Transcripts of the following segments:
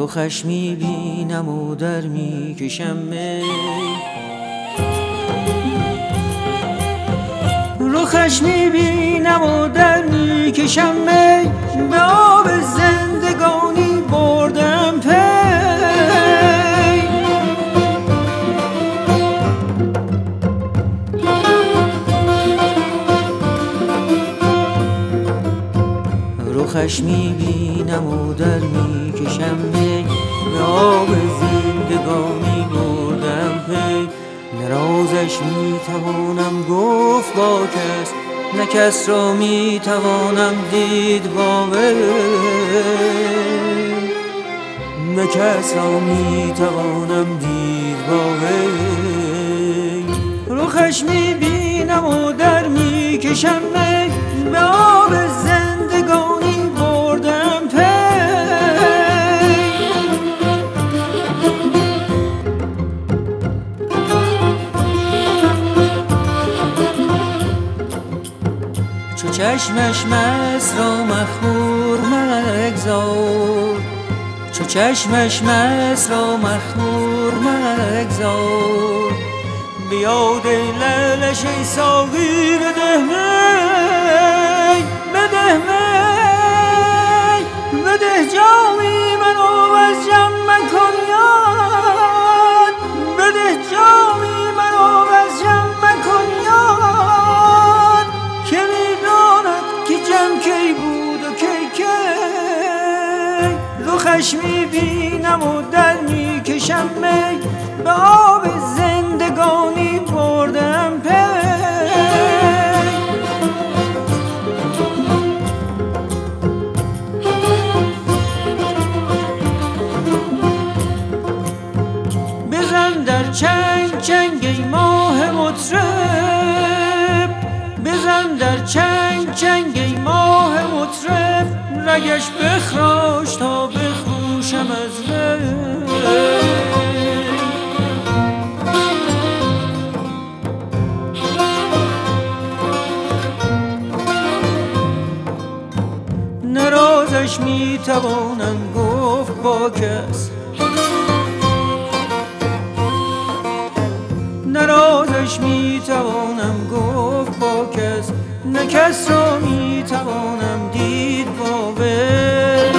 رخش میبینم و در میکشم می، رخش میبینم و در میکشم می، به آب زندگانی بردم پی. رخش میبینم و در میکشم می، به آب زندگانی بردم پی. نه رازش میتوانم گفت با کس، نه کس را میتوانم دید با وی، نه کس را میتوانم دید با وی. رخش میبینم و در میکشم می، به آب زندگانی بردم پی. چو چشمش مست را مخمور مگذار، چو چشمش مست را مخمور مگذار، به یاد لعلش ای ساقی بده می، بده می، بده جامی منو از جم مکن یاد، بده جامی منو از جم مکن یاد، که میداند که جم کی بود و کی کی. رخش میبینم و در میکشم می، به آب زندگانی بردم پی. بزن در چنگ چنگ ای ماه مطرب، بزن در چنگ چنگ ای ماه مطرب، رگش بخراش تا بخروشم از وی. نه رازش میتوانم گفت با کس، نه رازش میتوانم گفت با کس، نه کس را میتوانم دید با وی.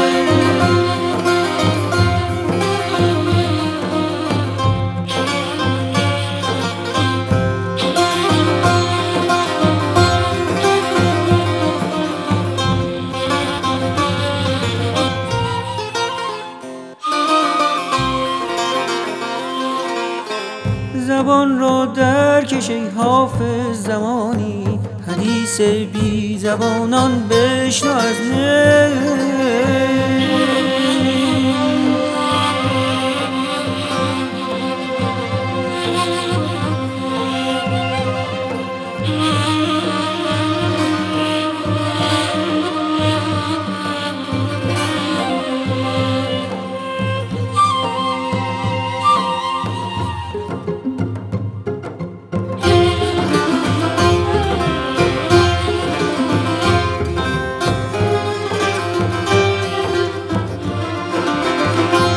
زبان را در کش ای حافظ زمانی، حدیث بی زبانان بشنو از نی.